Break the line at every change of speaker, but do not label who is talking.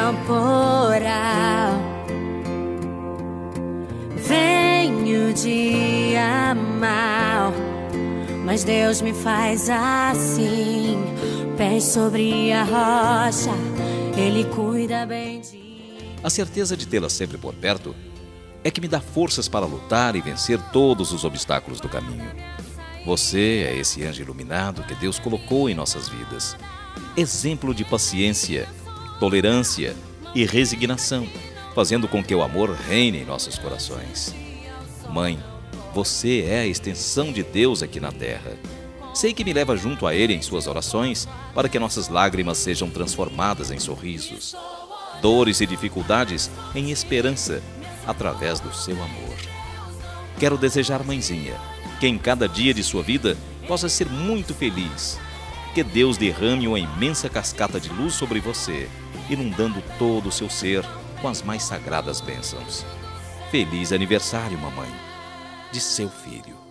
temporal. Venho dia mal, mas Deus me faz assim. Pés sobre a rocha, Ele cuida bem de mim.
A certeza de tê-la sempre por perto é que me dá forças para lutar e vencer todos os obstáculos do caminho. Você é esse anjo iluminado que Deus colocou em nossas vidas. Exemplo de paciência, tolerância e resignação, fazendo com que o amor reine em nossos corações. Mãe, você é a extensão de Deus aqui na terra. Sei que me leva junto a Ele em suas orações para que nossas lágrimas sejam transformadas em sorrisos, dores e dificuldades em esperança, através do seu amor. Quero desejar, mãezinha, que em cada dia de sua vida possa ser muito feliz. Que Deus derrame uma imensa cascata de luz sobre você, inundando todo o seu ser com as mais sagradas bênçãos. Feliz aniversário, mamãe, de seu filho.